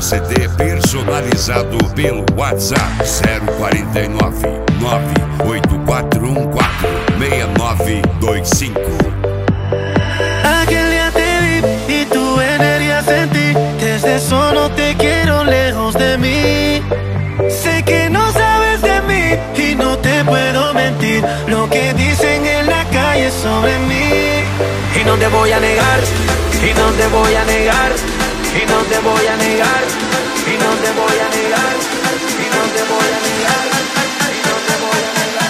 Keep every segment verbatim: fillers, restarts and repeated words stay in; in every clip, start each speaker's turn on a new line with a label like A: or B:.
A: C D personalizado pelo WhatsApp zero quarenta e nove, nove oito quatro um quatro, seis nove dois cinco.
B: Aquel día te vi y tu energía sentí. Desde eso no te quiero lejos de mí. Sé que no sabes de mí y no te puedo mentir lo que dicen en la calle sobre mí. Y no te voy a negar, y no te voy a negar, y no te voy a negar, y no te voy a negar, y no te voy a negar, y no te voy a negar.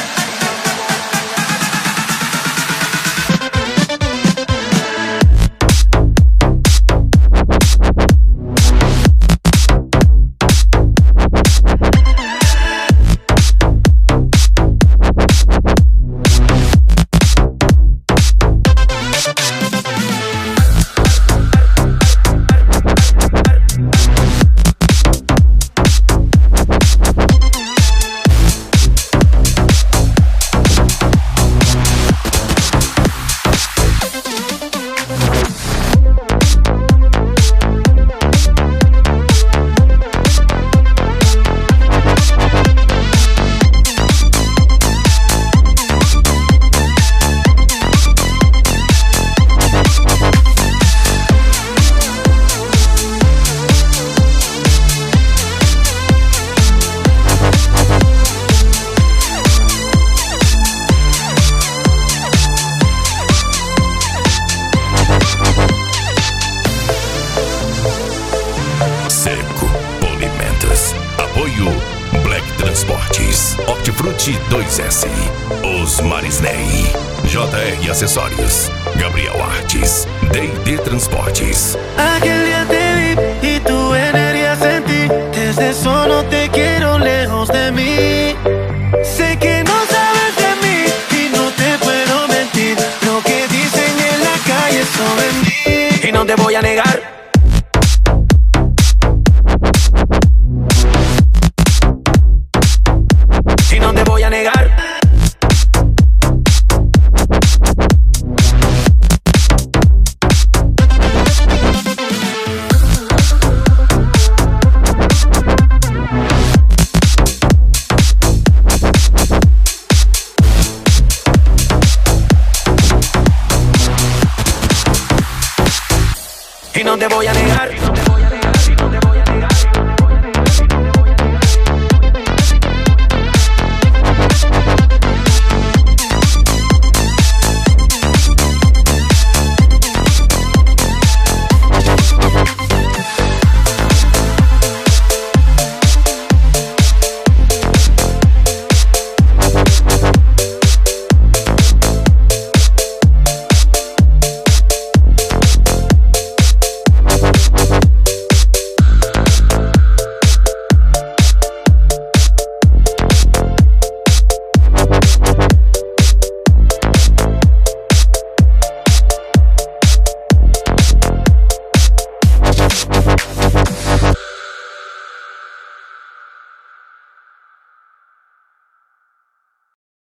C: Seco Polimentos. Apoio Black Transportes, Hortifruti dois S, Os Marisnei, J R Acessórios, Gabriel Artes, D e D Transportes.
B: Aquel día te vi y tu energía sentí. Desde eso no te quiero lejos de mí. Sé que no sabes de mí y no te puedo mentir lo que dicen en la calle sobre mí. Y no te voy a negar. Y no te voy a negar. Y no te voy a negar.